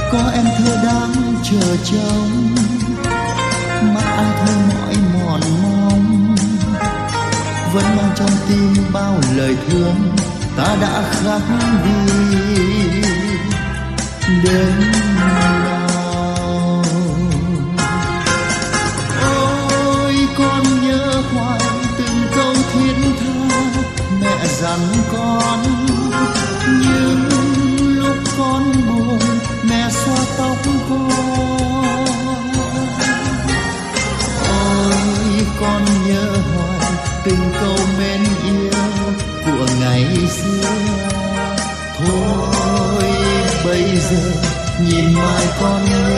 có em thơ đang chờ trông, mắt ai thôi mỏi mòn mong, vẫn mang trong tim bao lời thương ta đã khắc ghi đến nào. Ôi con nhớ hoài từng câu thiết tha mẹ dặn con, nhưng lúc con buồn mẹ xoa tóc con. Ôi con nhớ hoài từng câu mến yêu của ngày xưa. Thôi bây giờ nhìn mai con nhớ